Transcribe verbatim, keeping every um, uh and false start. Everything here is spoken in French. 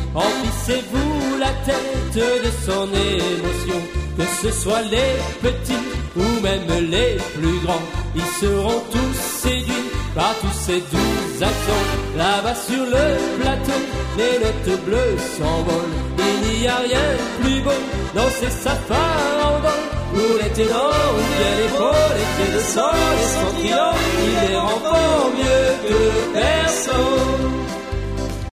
Emplissez-vous la tête de son émotion, que ce soit les petits ou même les plus grands, ils seront tous séduits par tous ces doux accents. Là-bas sur le plateau, les notes bleues s'envolent, il n'y a rien de plus beau dans ces safaras en vol, où les ténors ou bien les pôles, les clés de sang, les sentinelles